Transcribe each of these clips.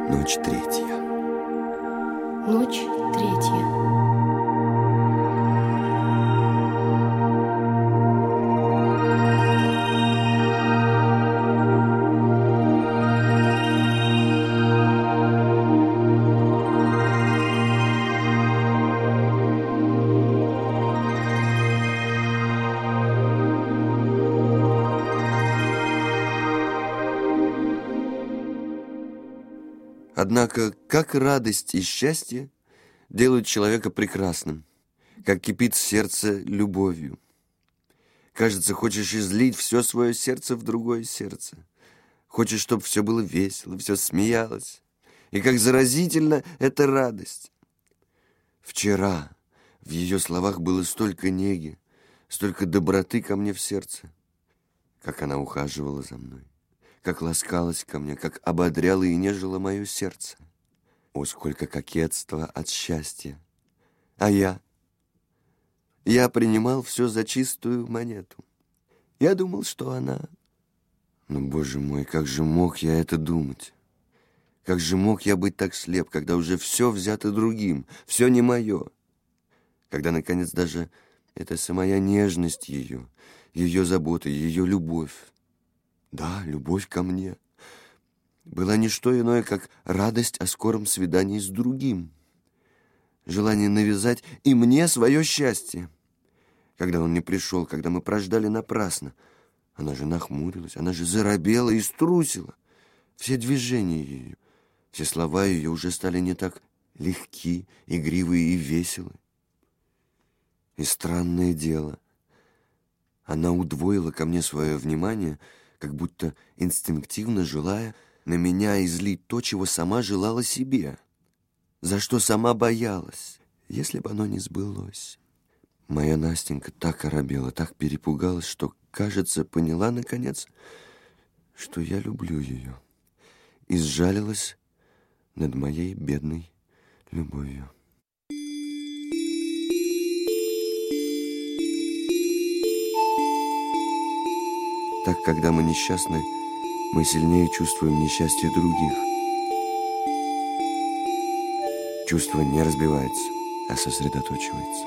Ночь третья. Ночь третья. Однако, как радость и счастье делают человека прекрасным, как кипит сердце любовью. Кажется, хочешь излить все свое сердце в другое сердце. Хочешь, чтобы все было весело, все смеялось. И как заразительна эта радость. Вчера в ее словах было столько неги, столько доброты ко мне в сердце, как она ухаживала за мной, как ласкалась ко мне, как ободряла и нежила мое сердце. О, сколько кокетства от счастья! А я принимал все за чистую монету. Я думал, что она... Но, Боже мой, как же мог я это думать? Как же мог я быть так слеп, когда уже все взято другим, все не мое? Когда, наконец, даже эта самая нежность ее забота, ее любовь, да, любовь ко мне, была не что иное, как радость о скором свидании с другим, желание навязать и мне свое счастье. Когда он не пришел, когда мы прождали напрасно, она же нахмурилась, она же заробела и струсила. Все движения ее, все слова ее уже стали не так легки, игривые и веселы. И странное дело, она удвоила ко мне свое внимание, как будто инстинктивно желая на меня излить то, чего сама желала себе, за что сама боялась, если бы оно не сбылось. Моя Настенька так оробела, так перепугалась, что, кажется, поняла, наконец, что я люблю ее, и сжалилась над моей бедной любовью. Так, когда мы несчастны, мы сильнее чувствуем несчастье других. Чувство не разбивается, а сосредоточивается.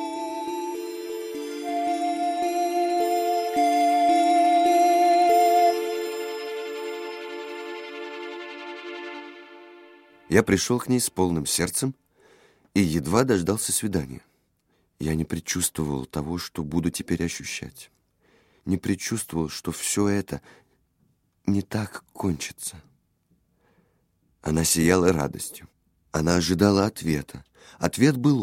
Я пришел к ней с полным сердцем и едва дождался свидания. Я не предчувствовал того, что буду теперь ощущать. Не предчувствовал, что все это не так кончится. Она сияла радостью. Она ожидала ответа. Ответ был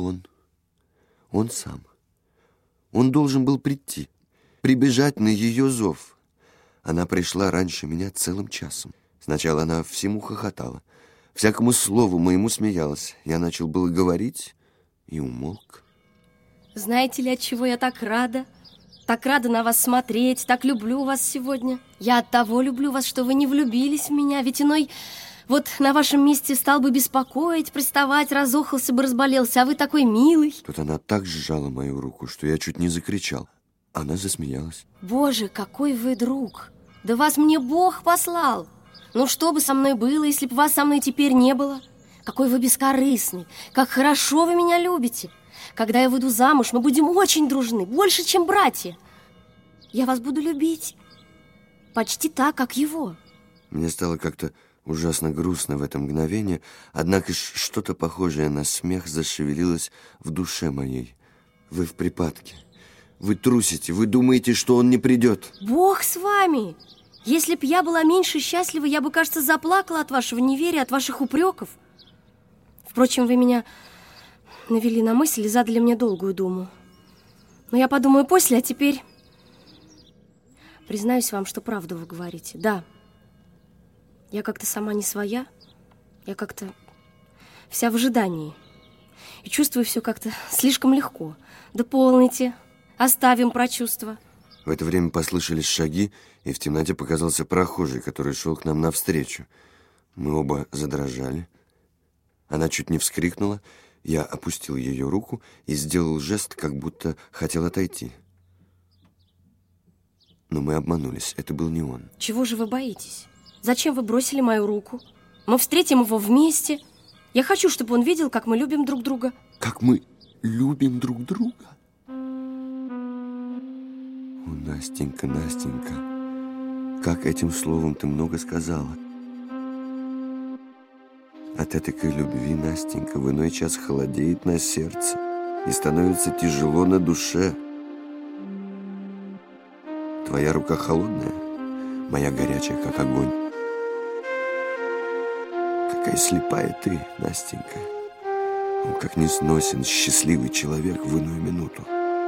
он сам. Он должен был прийти, прибежать на ее зов. Она пришла раньше меня целым часом. Сначала она всему хохотала, всякому слову моему смеялась. Я начал было говорить и умолк. Знаете ли, от чего я так рада? Так рада на вас смотреть, так люблю вас сегодня. Я от того люблю вас, что вы не влюбились в меня. Ведь иной вот на вашем месте стал бы беспокоить, приставать, разохался бы, разболелся, а вы такой милый. Тут она так сжала мою руку, что я чуть не закричал. Она засмеялась. Боже, какой вы друг! Да вас мне Бог послал! Ну что бы со мной было, если бы вас со мной теперь не было? Какой вы бескорыстный, как хорошо вы меня любите! Когда я выйду замуж, мы будем очень дружны, больше, чем братья. Я вас буду любить почти так, как его. Мне стало как-то ужасно грустно в это мгновение, однако что-то похожее на смех зашевелилось в душе моей. Вы в припадке. Вы трусите, вы думаете, что он не придет. Бог с вами! Если б я была меньше счастлива, я бы, кажется, заплакала от вашего неверия, от ваших упреков. Впрочем, вы меня навели на мысль и задали мне долгую думу. Но я подумаю после, а теперь... Признаюсь вам, что правду вы говорите. Да, я как-то сама не своя. Я как-то вся в ожидании. И чувствую все как-то слишком легко. Да полните, оставим про чувства. В это время послышались шаги, и в темноте показался прохожий, который шел к нам навстречу. Мы оба задрожали. Она чуть не вскрикнула. Я опустил ее руку и сделал жест, как будто хотел отойти. Но мы обманулись, это был не он. Чего же вы боитесь? Зачем вы бросили мою руку? Мы встретим его вместе. Я хочу, чтобы он видел, как мы любим друг друга. Как мы любим друг друга? О, Настенька, Настенька, как этим словом ты много сказала. От этой любви, Настенька, в иной час холодеет на сердце и становится тяжело на душе. Твоя рука холодная, моя горячая, как огонь. Какая слепая ты, Настенька. О, как несносен счастливый человек в иную минуту.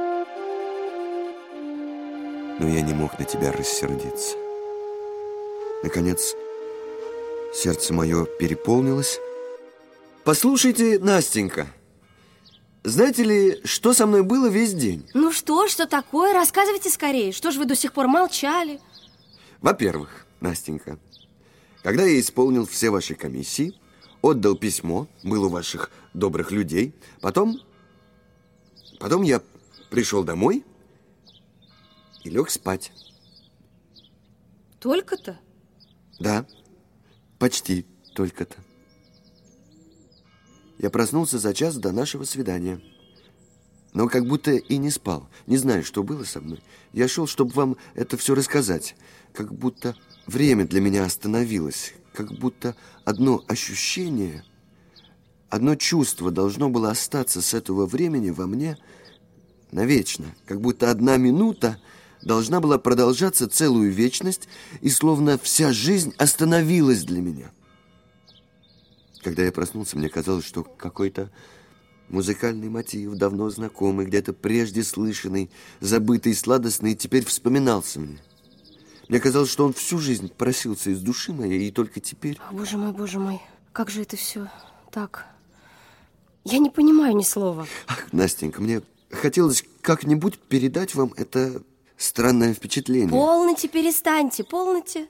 Но я не мог на тебя рассердиться. Наконец, сердце мое переполнилось. Послушайте, Настенька, знаете ли, что со мной было весь день? Ну что такое? Рассказывайте скорее. Что ж вы до сих пор молчали? Во-первых, Настенька, когда я исполнил все ваши комиссии, отдал письмо, был у ваших добрых людей, потом я пришел домой и лег спать. Только-то? Да, почти только-то. Я проснулся за час до нашего свидания, но как будто и не спал. Не знаю, что было со мной. Я шел, чтобы вам это все рассказать. Как будто время для меня остановилось. Как будто одно ощущение, одно чувство должно было остаться с этого времени во мне навечно. Как будто одна минута должна была продолжаться целую вечность, и словно вся жизнь остановилась для меня. Когда я проснулся, мне казалось, что какой-то музыкальный мотив, давно знакомый, где-то прежде слышанный, забытый, сладостный, теперь вспоминался мне. Мне казалось, что он всю жизнь просился из души моей, и только теперь... Боже мой, как же это все так? Я не понимаю ни слова. Ах, Настенька, мне хотелось как-нибудь передать вам это странное впечатление. Полноте, перестаньте, полноте.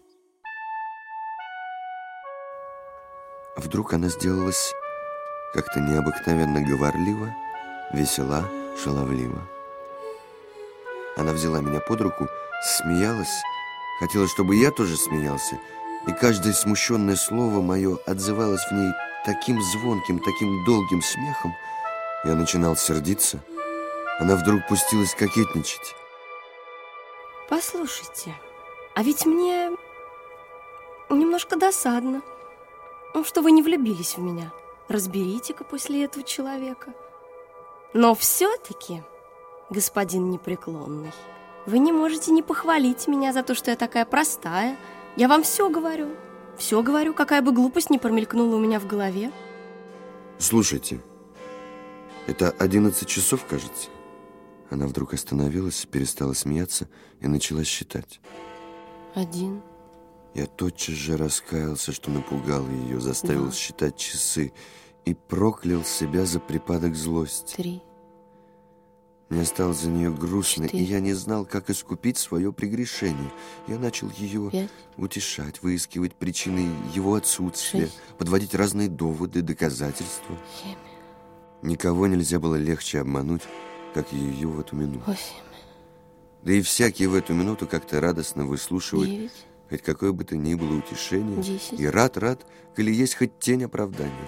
Вдруг она сделалась как-то необыкновенно говорлива, весела, шаловлива. Она взяла меня под руку, смеялась, хотела, чтобы я тоже смеялся, и каждое смущенное слово мое отзывалось в ней таким звонким, таким долгим смехом. Я начинал сердиться. Она вдруг пустилась кокетничать. Послушайте, а ведь мне немножко досадно, что вы не влюбились в меня. Разберите-ка после этого человека. Но все-таки, господин непреклонный, вы не можете не похвалить меня за то, что я такая простая. Я вам все говорю, какая бы глупость ни промелькнула у меня в голове. Слушайте, это 11 часов, кажется. Она вдруг остановилась, перестала смеяться и начала считать. 1. Я тотчас же раскаялся, что напугал ее, заставил 2. считать часы и проклял себя за припадок злости. 3. Мне стало за нее грустно, 4. и я не знал, как искупить свое прегрешение. Я начал ее 5. утешать, выискивать причины его отсутствия, 6. подводить разные доводы, доказательства. 7. Никого нельзя было легче обмануть, как ее в эту минуту. 8. Да и всякий в эту минуту как-то радостно выслушивает 9. хоть какое бы то ни было утешение, 10. и рад, коли есть хоть тень оправдания.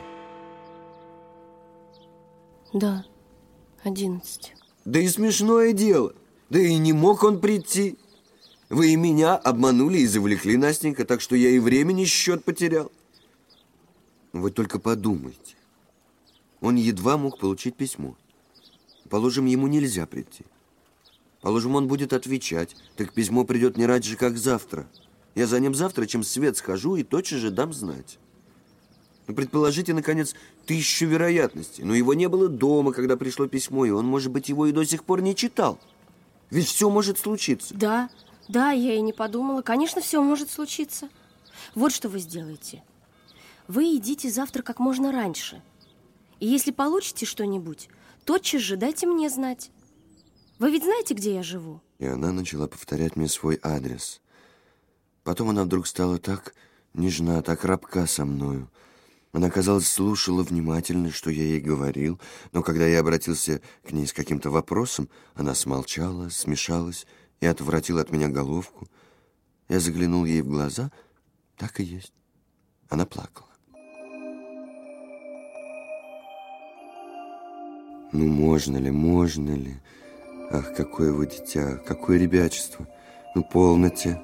Да, 11. Да и смешное дело, да и не мог он прийти. Вы и меня обманули и завлекли, Настенька, так что я и времени счет потерял. Вы только подумайте. Он едва мог получить письмо. Положим, ему нельзя прийти. Положим, он будет отвечать, так письмо придет не раньше, как завтра. Я за ним завтра, чем свет схожу, и тотчас же дам знать. Ну, предположите, наконец, 1000 вероятностей. Но его не было дома, когда пришло письмо, и он, может быть, его и до сих пор не читал. Ведь все может случиться. Да, я и не подумала. Конечно, все может случиться. Вот что вы сделаете. Вы идите завтра как можно раньше. И если получите что-нибудь, тотчас же дайте мне знать. Вы ведь знаете, где я живу? И она начала повторять мне свой адрес. Потом она вдруг стала так нежна, так рабка со мною. Она, казалось, слушала внимательно, что я ей говорил, но когда я обратился к ней с каким-то вопросом, она смолчала, смешалась и отвратила от меня головку. Я заглянул ей в глаза, так и есть. Она плакала. Ну, можно ли? Ах, какое вы дитя, какое ребячество. Ну, полноте.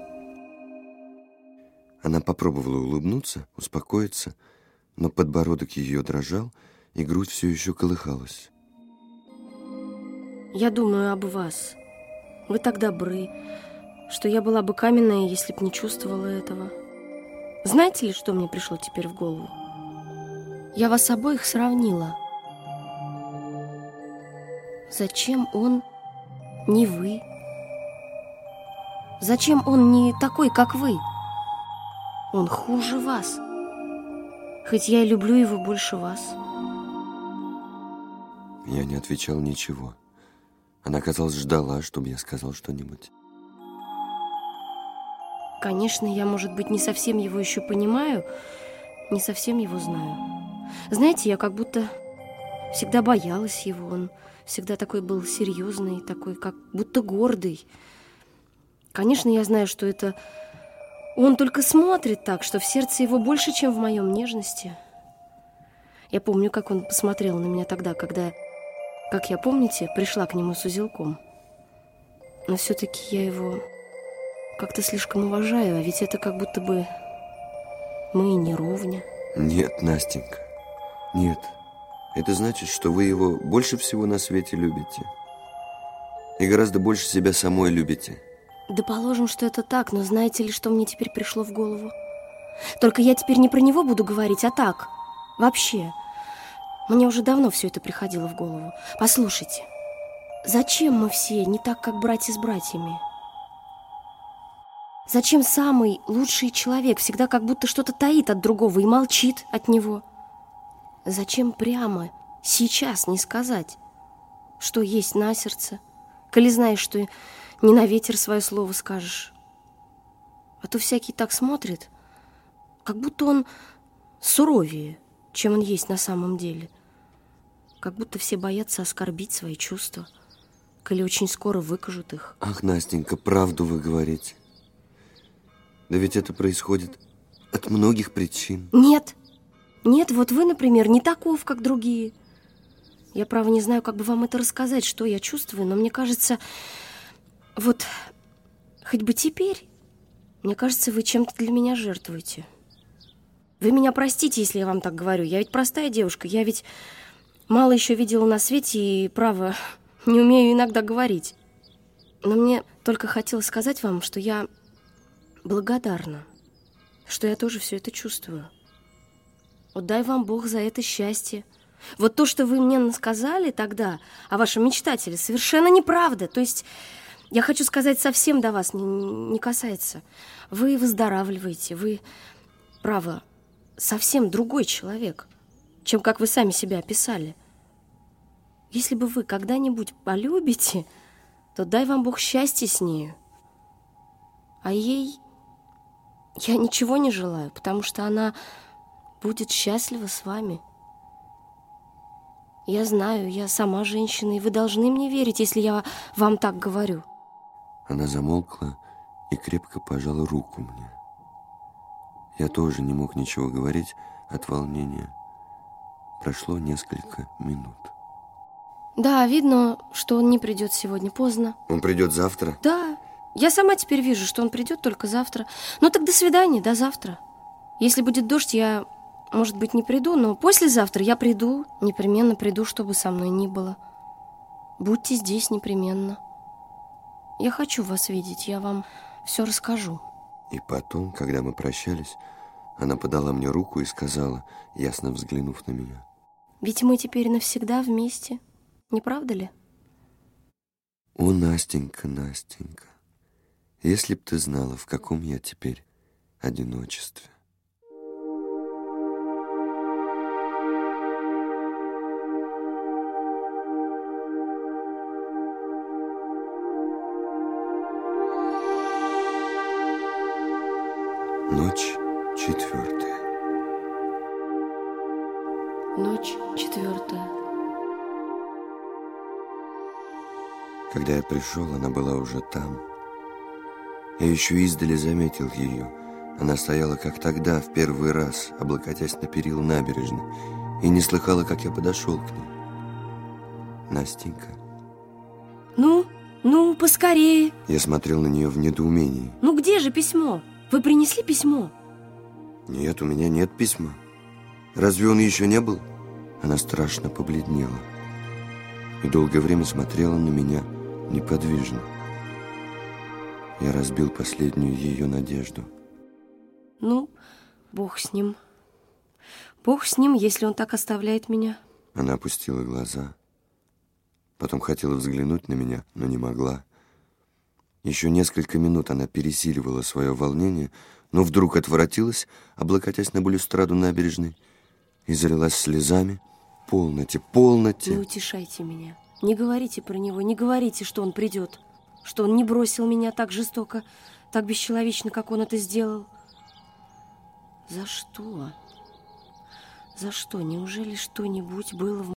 Она попробовала улыбнуться, успокоиться, но подбородок ее дрожал, и грудь все еще колыхалась. Я думаю об вас. Вы так добры, что я была бы каменная, если б не чувствовала этого. Знаете ли, что мне пришло теперь в голову? Я вас обоих сравнила. Зачем он не вы? Зачем он не такой, как вы? Он хуже вас. Хоть я и люблю его больше вас. Я не отвечал ничего. Она, казалось, ждала, чтобы я сказал что-нибудь. Конечно, я, может быть, не совсем его еще понимаю, не совсем его знаю. Знаете, я как будто всегда боялась его. Он всегда такой был серьезный, такой как будто гордый. Конечно, я знаю, что это он только смотрит так, что в сердце его больше, чем в моем нежности. Я помню, как он посмотрел на меня тогда, когда, как я, помните, пришла к нему с узелком. Но все-таки я его как-то слишком уважаю, а ведь это как будто бы мы и не ровня. Нет, Настенька, нет. Это значит, что вы его больше всего на свете любите. И гораздо больше себя самой любите. Да положим, что это так, но знаете ли, что мне теперь пришло в голову? Только я теперь не про него буду говорить, а так, вообще. Мне уже давно все это приходило в голову. Послушайте, зачем мы все не так, как братья с братьями? Зачем самый лучший человек всегда как будто что-то таит от другого и молчит от него? Зачем прямо сейчас не сказать, что есть на сердце, коли знаешь, что не на ветер свое слово скажешь? А то всякий так смотрит, как будто он суровее, чем он есть на самом деле. Как будто все боятся оскорбить свои чувства, коли очень скоро выкажут их. Ах, Настенька, правду вы говорите. Да ведь это происходит от многих причин. Нет, вот вы, например, не таков, как другие. Я, право, не знаю, как бы вам это рассказать, что я чувствую, но мне кажется, вот хоть бы теперь, мне кажется, вы чем-то для меня жертвуете. Вы меня простите, если я вам так говорю. Я ведь простая девушка, я ведь мало еще видела на свете и, право, не умею иногда говорить. Но мне только хотелось сказать вам, что я благодарна, что я тоже все это чувствую. Вот дай вам Бог за это счастье. Вот то, что вы мне сказали тогда о вашем мечтателе, совершенно неправда. То есть, я хочу сказать, совсем до вас не касается. Вы выздоравливаете, вы, право, совсем другой человек, чем как вы сами себя описали. Если бы вы когда-нибудь полюбите, то дай вам Бог счастья с нею. А ей я ничего не желаю, потому что она будет счастлива с вами. Я знаю, я сама женщина, и вы должны мне верить, если я вам так говорю. Она замолкла и крепко пожала руку мне. Я тоже не мог ничего говорить от волнения. Прошло несколько минут. Да, видно, что он не придет сегодня поздно. Он придет завтра? Да, я сама теперь вижу, что он придет только завтра. Ну так до свидания, до завтра. Если будет дождь, я, может быть, не приду, но послезавтра я приду, непременно приду, чтобы со мной ни было. Будьте здесь непременно. Я хочу вас видеть, я вам все расскажу. И потом, когда мы прощались, она подала мне руку и сказала, ясно взглянув на меня: ведь мы теперь навсегда вместе, не правда ли? О, Настенька, Настенька, если б ты знала, в каком я теперь одиночестве. Ночь 4. Ночь 4. Когда я пришел, она была уже там. Я еще издали заметил ее. Она стояла, как тогда, в первый раз, облокотясь на перила набережной, и не слыхала, как я подошел к ней. Настенька. Ну, поскорее. Я смотрел на нее в недоумении. Ну, где же письмо? Вы принесли письмо? Нет, у меня нет письма. Разве он еще не был? Она страшно побледнела и долгое время смотрела на меня неподвижно. Я разбил последнюю ее надежду. Ну, Бог с ним. Бог с ним, если он так оставляет меня. Она опустила глаза. Потом хотела взглянуть на меня, но не могла. Еще несколько минут она пересиливала свое волнение, но вдруг отворотилась, облокотясь на балюстраду набережной, и залилась слезами. «Полноте, полноте!» Не утешайте меня. Не говорите про него, не говорите, что он придет. Что он не бросил меня так жестоко, так бесчеловечно, как он это сделал. За что? За что? Неужели что-нибудь было в